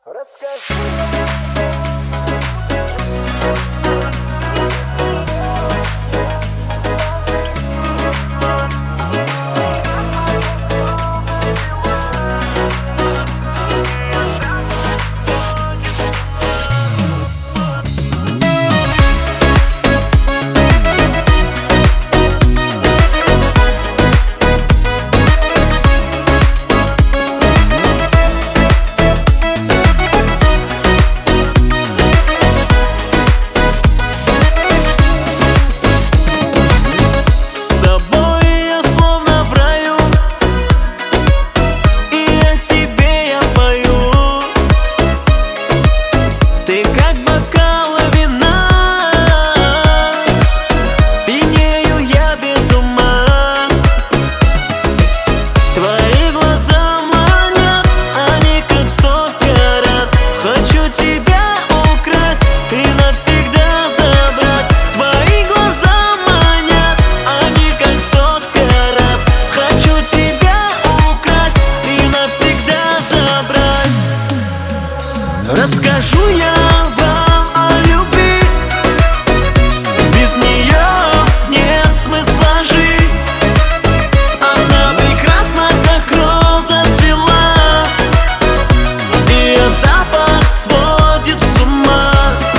Расскажу я вам о любви. Без нее нет смысла жить. Она прекрасна, как роза цвела. Ее запах сводит с ума.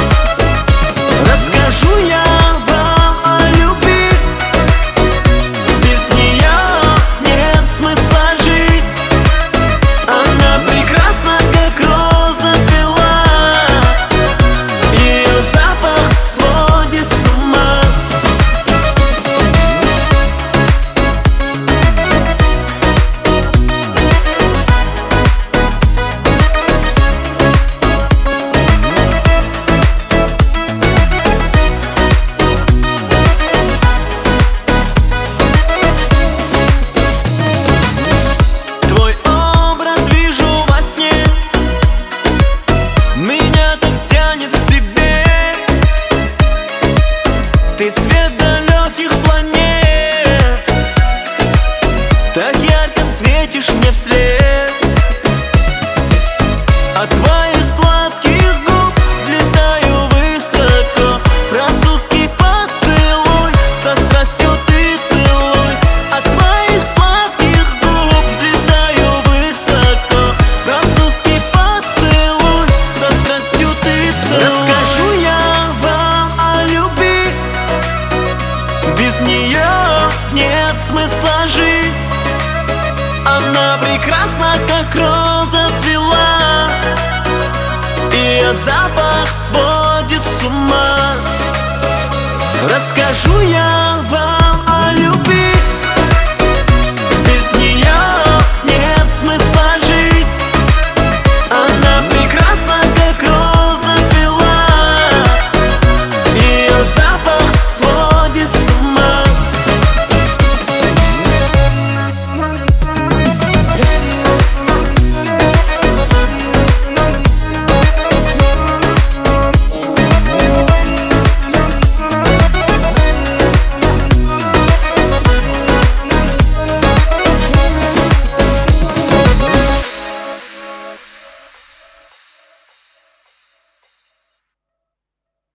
Расскажу я вам о любви. Без нее нет смысла жить. Она прекрасна, как роза цвела. Ты свет далеких планет, так ярко светишь мне вслед. От твоих сладких губ взлетаю высоко. Французский поцелуй, со страстью ты целуй. От твоих сладких губ взлетаю высоко. Французский поцелуй, со страстью ты целуй. Расскажу я вам о любви. Без нее нет смысла жить. Она прекрасна, как роза цвела. Ее запах свой